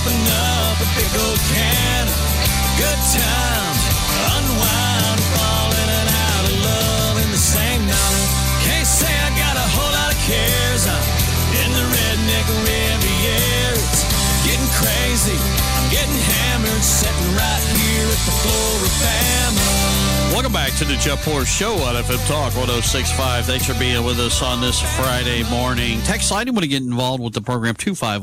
open up a big old can. Good times, unwind, fall in and out of love in the same night. Can't say I got a whole lot of cares. I'm in the redneck Riviera. It's getting crazy. I'm getting hammered, sitting right here at the Floribama. Welcome back to the Jeff Porter Show on FM Talk 106.5. Thanks for being with us on this Friday morning. Text line, you want to get involved with the program,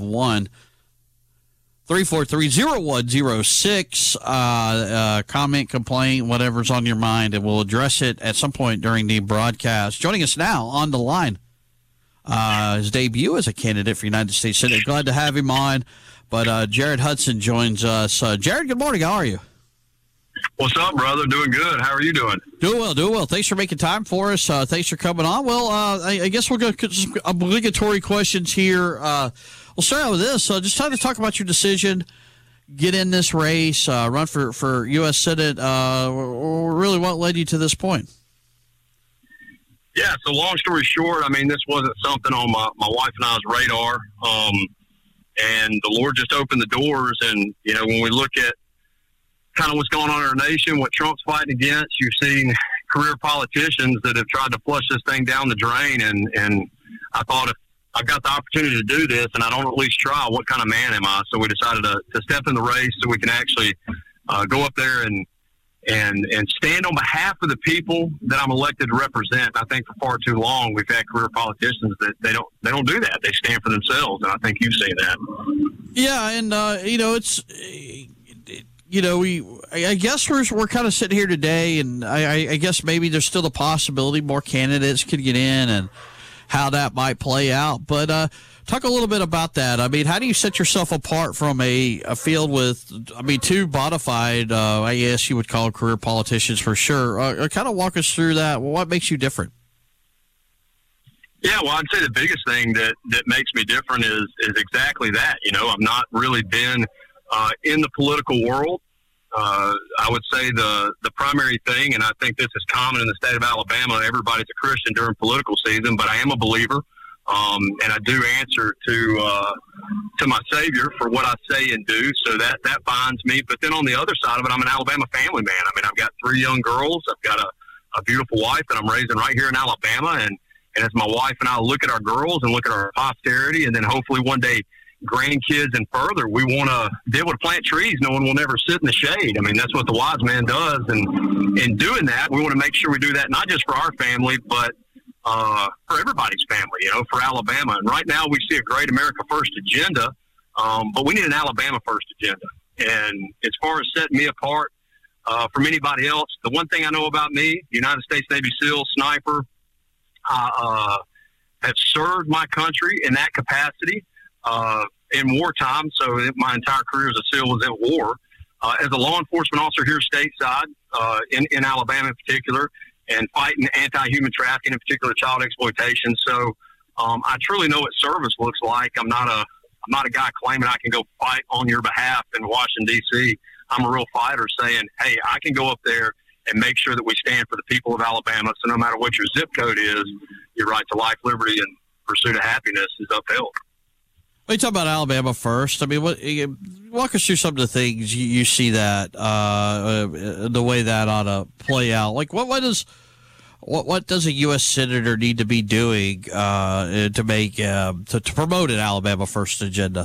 251-343-0106. Comment, complaint, whatever's on your mind, and we'll address it at some point during the broadcast. Joining us now on the line, his debut as a candidate for United States Senate. Glad to have him on. But Jared Hudson joins us. Jared, good morning. How are you? What's up, brother? Doing good. How are you doing? Doing well. Thanks for making time for us. Thanks for coming on. Well, I guess we'll go to some obligatory questions here. We'll start out with this. Just trying to talk about your decision, get in this race, run for U.S. Senate. Really, what led you to this point? Yeah, so long story short, I mean, this wasn't something on my wife and I's radar. And the Lord just opened the doors. And, you know, when we look at kind of what's going on in our nation, what Trump's fighting against, you've seen career politicians that have tried to flush this thing down the drain. And I thought, if I've got the opportunity to do this and I don't at least try, what kind of man am I? So we decided to step in the race so we can actually go up there and stand on behalf of the people that I'm elected to represent. I think for far too long we've had career politicians that they don't do that. They stand for themselves, and I think you've seen that. Yeah, and you know, it's I guess we're kind of sitting here today, and I guess maybe there's still a possibility more candidates could get in, and how that might play out. But talk a little bit about that. I mean, how do you set yourself apart from a field with, I mean, two bona fide, I guess you would call career politicians for sure. Kind of walk us through that. What makes you different? Yeah, well, I'd say the biggest thing that makes me different is exactly that. You know, I've not really been in the political world. I would say the primary thing, and I think this is common in the state of Alabama, everybody's a Christian during political season, but I am a believer, and I do answer to my Savior for what I say and do, so that binds me. But then on the other side of it, I'm an Alabama family man. I mean, I've got 3 young girls. I've got a beautiful wife that I'm raising right here in Alabama, and as my wife and I look at our girls and look at our posterity, and then hopefully one day grandkids and further, we want to be able to plant trees knowing we'll never sit in the shade. I mean, that's what the wise man does. And in doing that, we want to make sure we do that not just for our family, but for everybody's family, you know, for Alabama. And right now we see a great America First agenda, but we need an Alabama First agenda. And as far as setting me apart from anybody else, the one thing I know about me, United States Navy SEAL, sniper, I have served my country in that capacity. In wartime, so my entire career as a SEAL was at war. As a law enforcement officer here stateside, in Alabama in particular, and fighting anti-human trafficking, in particular child exploitation. So I truly know what service looks like. I'm not a guy claiming I can go fight on your behalf in Washington, D.C. I'm a real fighter saying, hey, I can go up there and make sure that we stand for the people of Alabama. So no matter what your zip code is, your right to life, liberty, and pursuit of happiness is upheld. When you talk about Alabama First, I mean, walk us through some of the things you see that the way that ought to play out. Like, what does a U.S. senator need to be doing to make to promote an Alabama First agenda?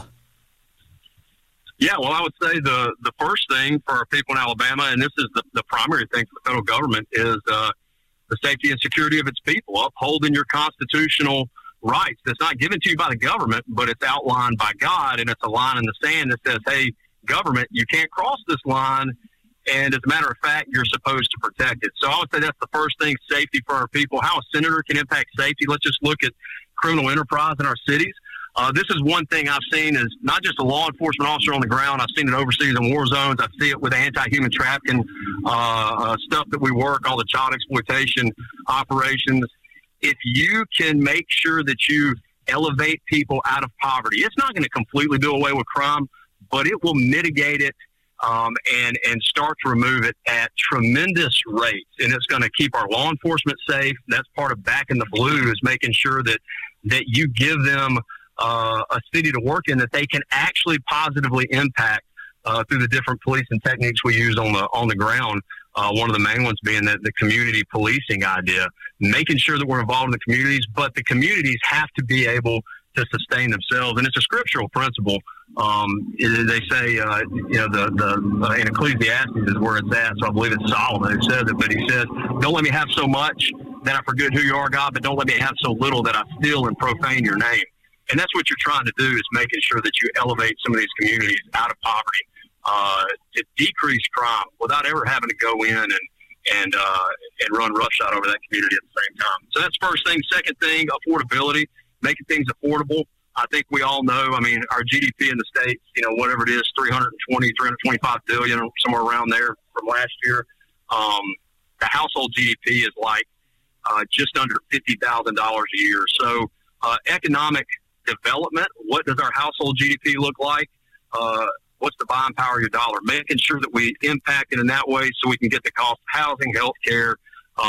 Yeah, well, I would say the first thing for our people in Alabama, and this is the primary thing for the federal government, is the safety and security of its people, upholding your constitutional rights. That's not given to you by the government, but it's outlined by God, and it's a line in the sand that says, hey, government, you can't cross this line, and as a matter of fact, you're supposed to protect it. So I would say that's the first thing, safety for our people. How a senator can impact safety. Let's just look at criminal enterprise in our cities. This is one thing I've seen as not just a law enforcement officer on the ground. I've seen it overseas in war zones. I see it with anti-human trafficking stuff that we work, all the child exploitation operations. If you can make sure that you elevate people out of poverty, it's not going to completely do away with crime, but it will mitigate it and start to remove it at tremendous rates. And it's going to keep our law enforcement safe. That's part of Back in the Blue, is making sure that you give them a city to work in that they can actually positively impact through the different policing techniques we use on the ground. One of the main ones being the community policing idea, making sure that we're involved in the communities, but the communities have to be able to sustain themselves. And it's a scriptural principle. They say, in Ecclesiastes is where it's at. So I believe it's Solomon who says it, but he says, don't let me have so much that I forget who you are, God, but don't let me have so little that I steal and profane your name. And that's what you're trying to do, is making sure that you elevate some of these communities out of poverty, to decrease crime without ever having to go in and run roughshod over that community at the same time. So that's first thing. Second thing, affordability, making things affordable. I think we all know, I mean, our GDP in the States, whatever it is, 325 billion, somewhere around there from last year. The household GDP is like just under $50,000 a year. So economic development, what does our household GDP look like? What's the buying power of your dollar? Making sure that we impact it in that way so we can get the cost of housing, health care,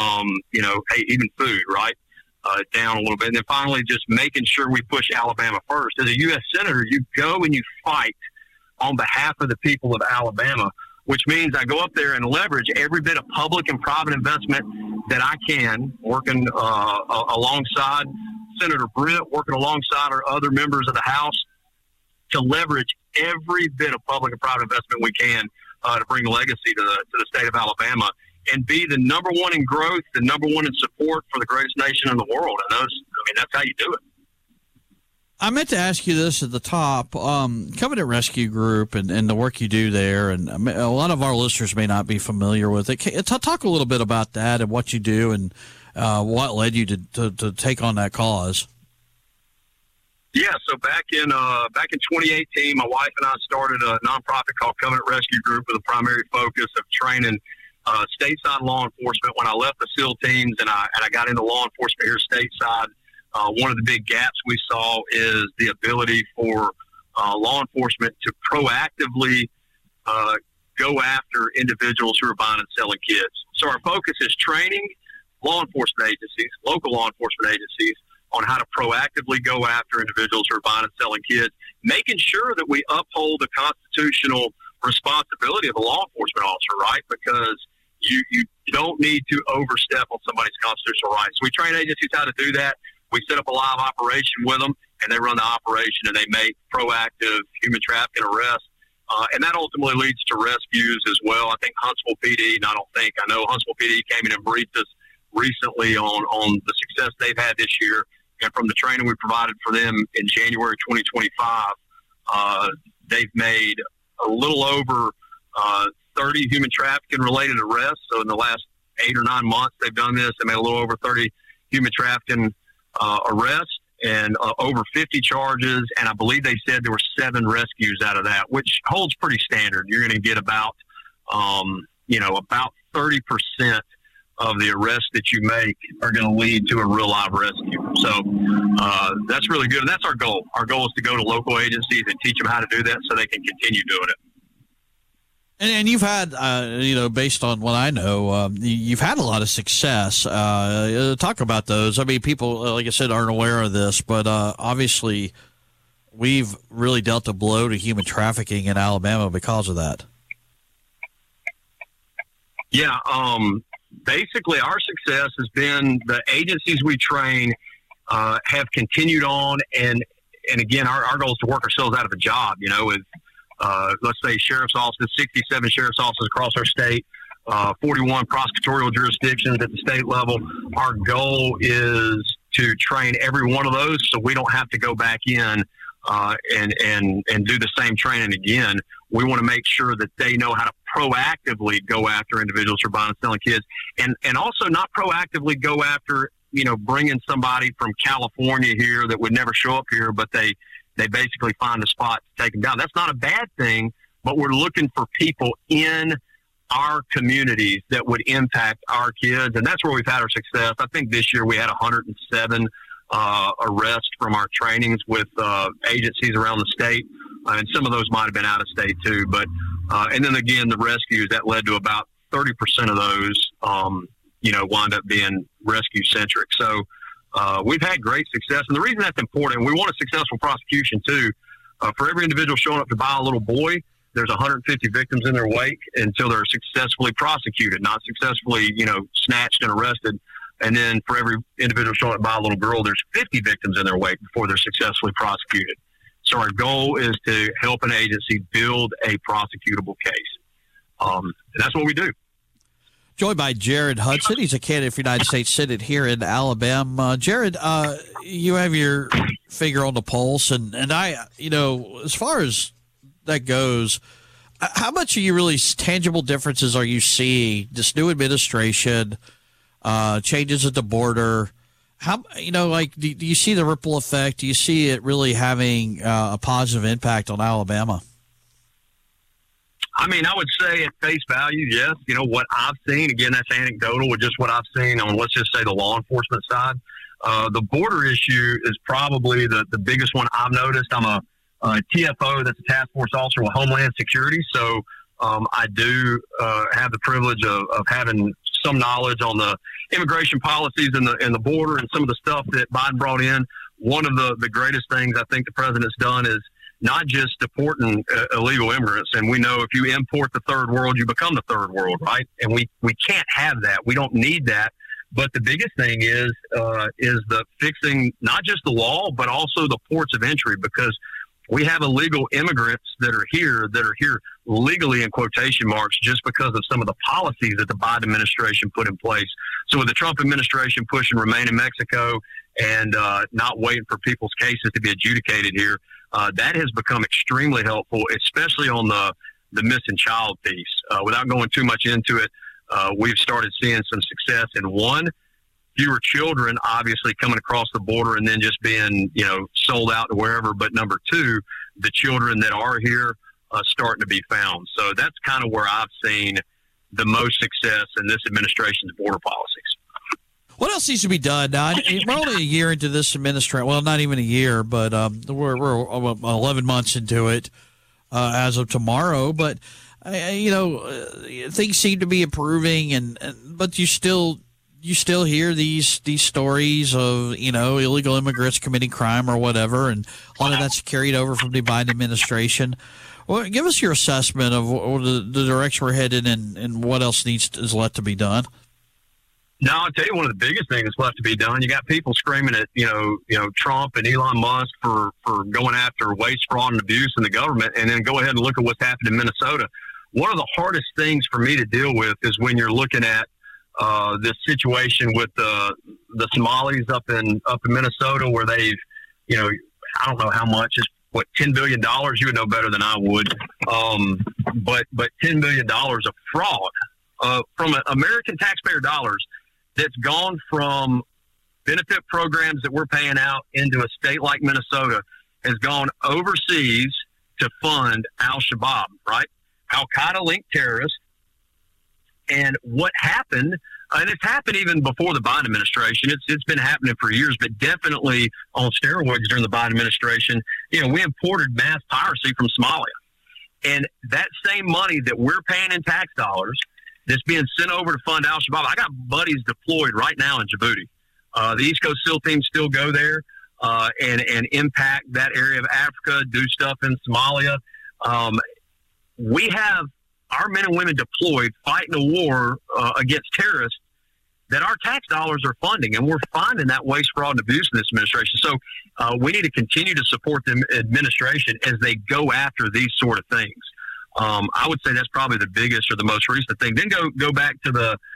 even food, right, down a little bit. And then finally, just making sure we push Alabama first. As a U.S. Senator, you go and you fight on behalf of the people of Alabama, which means I go up there and leverage every bit of public and private investment that I can, working alongside Senator Britt, working alongside our other members of the House, to leverage every bit of public and private investment we can to bring legacy to the state of Alabama and be the number one in growth, the number one in support for the greatest nation in the world. And that's how you do it. I meant to ask you this at the top, Covenant Rescue Group and the work you do there, and a lot of our listeners may not be familiar with it. Talk a little bit about that and what you do and what led you to take on that cause. Yeah, so back in 2018, my wife and I started a nonprofit called Covenant Rescue Group with a primary focus of training stateside law enforcement. When I left the SEAL teams and I got into law enforcement here stateside, one of the big gaps we saw is the ability for law enforcement to proactively go after individuals who are buying and selling kids. So our focus is training law enforcement agencies, local law enforcement agencies, on how to proactively go after individuals who are buying and selling kids, making sure that we uphold the constitutional responsibility of a law enforcement officer, right? Because you don't need to overstep on somebody's constitutional rights. We train agencies how to do that. We set up a live operation with them, and they run the operation, and they make proactive human trafficking arrests. And that ultimately leads to rescues as well. I think Huntsville PD, I know Huntsville PD came in and briefed us recently on the success they've had this year. And from the training we provided for them in January 2025, they've made a little over 30 human trafficking related arrests. So in the last 8 or 9 months they've done this. They made a little over 30 human trafficking arrests and over 50 charges. And I believe they said there were 7 rescues out of that, which holds pretty standard. You're going to get about 30% of the arrests that you make are going to lead to a real live rescue. So that's really good. And that's our goal. Our goal is to go to local agencies and teach them how to do that so they can continue doing it. And you've had, based on what I know, you've had a lot of success. Talk about those. I mean, people, like I said, aren't aware of this, but obviously we've really dealt a blow to human trafficking in Alabama because of that. Yeah. Basically, our success has been the agencies we train have continued on. And again, our goal is to work ourselves out of a job, with let's say sheriff's offices, 67 sheriff's offices across our state, 41 prosecutorial jurisdictions at the state level. Our goal is to train every one of those so we don't have to go back in and do the same training again. We want to make sure that they know how to proactively go after individuals who are buying and selling kids, and also not proactively go after, bringing somebody from California here that would never show up here, but they basically find a spot to take them down. That's not a bad thing, but we're looking for people in our communities that would impact our kids, and that's where we've had our success. I think this year we had 107 arrests from our trainings with agencies around the state, and some of those might have been out of state too. But and then again, the rescues that led to about 30% of those, wind up being rescue centric. So We've had great success. And the reason that's important, we want a successful prosecution too. For every individual showing up to buy a little boy, there's 150 victims in their wake until they're successfully prosecuted, not successfully, snatched and arrested. And then for every individual showing up to buy a little girl, there's 50 victims in their wake before they're successfully prosecuted. So our goal is to help an agency build a prosecutable case. And that's what we do. Joined by Jared Hudson. He's a candidate for United States Senate here in Alabama. Jared, you have your finger on the pulse, and I, as far as that goes, how much are you really tangible differences are you seeing? This new administration, changes at the border. How, do you see the ripple effect? Do you see it really having a positive impact on Alabama? I mean, I would say at face value, yes. What I've seen, again, that's anecdotal with just what I've seen on, let's just say, the law enforcement side. The border issue is probably the biggest one I've noticed. I'm a TFO, that's a task force officer with Homeland Security. So I do have the privilege of having some knowledge on the immigration policies and the border and some of the stuff that Biden brought in. One of the greatest things I think the president's done is not just deporting illegal immigrants. And we know if you import the third world, you become the third world, right? And we can't have that. We don't need that. But the biggest thing is the fixing not just the law, but also the ports of entry, because we have illegal immigrants that are here legally in quotation marks just because of some of the policies that the Biden administration put in place. So with the Trump administration pushing Remain in Mexico and not waiting for people's cases to be adjudicated here, that has become extremely helpful, especially on the missing child piece. Without going too much into it, we've started seeing some success in fewer children obviously coming across the border and then just being, sold out to wherever. But number two, the children that are here starting to be found. So that's kind of where I've seen the most success in this administration's border policies. What else needs to be done? Now, we're only a year into this administration. Well, not even a year, but we're 11 months into it as of tomorrow. But, things seem to be improving, but you still hear these stories of, illegal immigrants committing crime or whatever, and a lot of that's carried over from the Biden administration. Well, give us your assessment of the direction we're headed and what else is left to be done. No, I'll tell you one of the biggest things that's left to be done. You got people screaming at, Trump and Elon Musk for going after waste, fraud, and abuse in the government, and then go ahead and look at what's happened in Minnesota. One of the hardest things for me to deal with is when you're looking at this situation with the Somalis up in Minnesota, where they've, I don't know how much, is what, $10 billion? You would know better than I would. But $10 billion of fraud from American taxpayer dollars that's gone from benefit programs that we're paying out into a state like Minnesota has gone overseas to fund Al-Shabaab, right? Al-Qaeda-linked terrorists. And what happened, and it's happened even before the Biden administration, it's been happening for years, but definitely on steroids during the Biden administration. We imported mass piracy from Somalia. And that same money that we're paying in tax dollars that's being sent over to fund Al-Shabaab. I got buddies deployed right now in Djibouti. The East Coast SEAL teams still go there and impact that area of Africa, do stuff in Somalia. We have our men and women deployed fighting a war against terrorists that our tax dollars are funding, and we're finding that waste, fraud, and abuse in this administration. So we need to continue to support the administration as they go after these sort of things. I would say that's probably the biggest or the most recent thing. Then go back to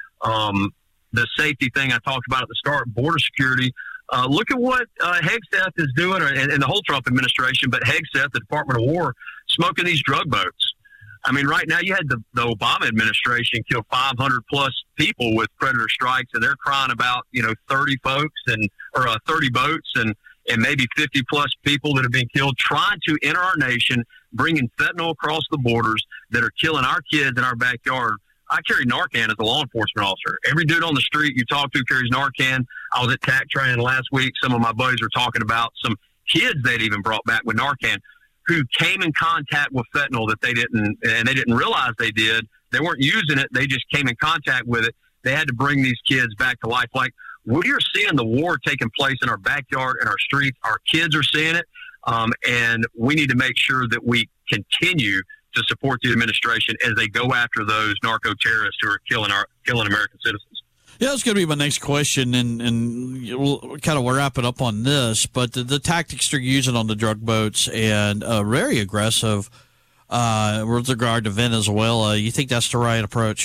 the safety thing I talked about at the start, border security. Look at what Hegseth is doing, and the whole Trump administration, but Hegseth, the Department of War, smoking these drug boats. I mean, right now you had the Obama administration kill 500 plus people with predator strikes, and they're crying about 30 folks or 30 boats and maybe 50 plus people that have been killed trying to enter our nation, bringing fentanyl across the borders that are killing our kids in our backyard. I carry Narcan as a law enforcement officer. Every dude on the street you talk to carries Narcan. I was at TAC training last week. Some of my buddies were talking about some kids they'd even brought back with Narcan who came in contact with fentanyl that they didn't realize they did. They weren't using it. They just came in contact with it. They had to bring these kids back to life. Like, we are seeing the war taking place in our backyard, in our streets. Our kids are seeing it, and we need to make sure that we continue to support the administration as they go after those narco terrorists who are killing American citizens. Yeah, that's going to be my next question, and we'll kind of wrap it up on this. But the tactics they're using on the drug boats and very aggressive with regard to Venezuela, you think that's the right approach?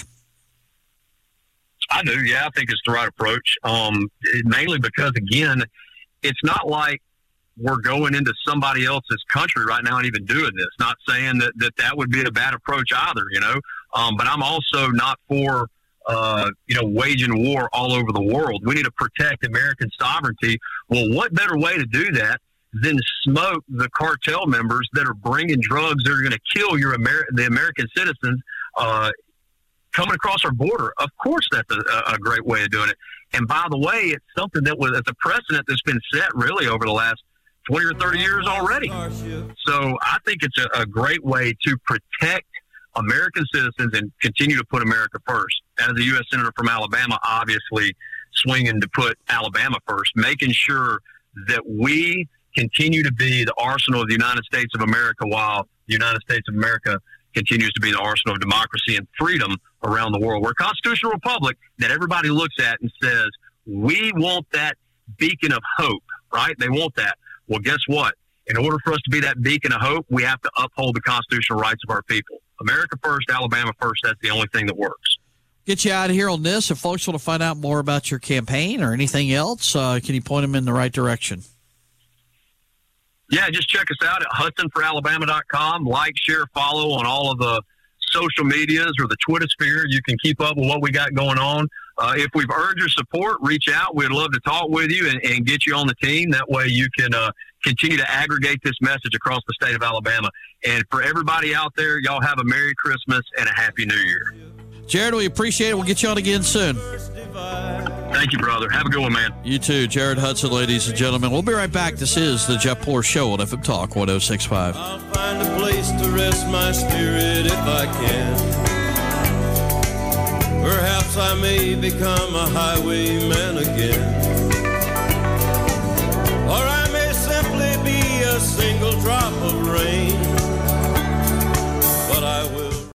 I do, yeah. I think it's the right approach, mainly because, again, it's not like we're going into somebody else's country right now and even doing this. Not saying that would be a bad approach either, but I'm also not for waging war all over the world. We need to protect American sovereignty. Well, what better way to do that than smoke the cartel members that are bringing drugs that are going to kill the American citizens coming across our border? Of course, that's a great way of doing it. And by the way, it's something it's a precedent that's been set really over the last 20 or 30 years already. So I think it's a great way to protect American citizens and continue to put America first. As a U.S. Senator from Alabama, obviously swinging to put Alabama first, making sure that we continue to be the arsenal of the United States of America while the United States of America continues to be the arsenal of democracy and freedom around the world. We're a constitutional republic that everybody looks at and says, we want that beacon of hope, right? They want that. Well, guess what? In order for us to be that beacon of hope, we have to uphold the constitutional rights of our people. America first, Alabama first. That's the only thing that works. Get you out of here on this. If folks want to find out more about your campaign or anything else, can you point them in the right direction? Yeah, just check us out at HudsonForAlabama.com. Like, share, follow on all of the social medias or the Twitter sphere. You can keep up with what we got going on. If we've earned your support, reach out. We'd love to talk with you and get you on the team. That way you can continue to aggregate this message across the state of Alabama. And for everybody out there, y'all have a Merry Christmas and a Happy New Year. Jared, we appreciate it. We'll get you on again soon. Thank you, brother. Have a good one, man. You too. Jared Hudson, ladies and gentlemen. We'll be right back. This is the Jeff Poor Show on FM Talk 106.5. I'll find a place to rest my spirit if I can. Perhaps I may become a highwayman again.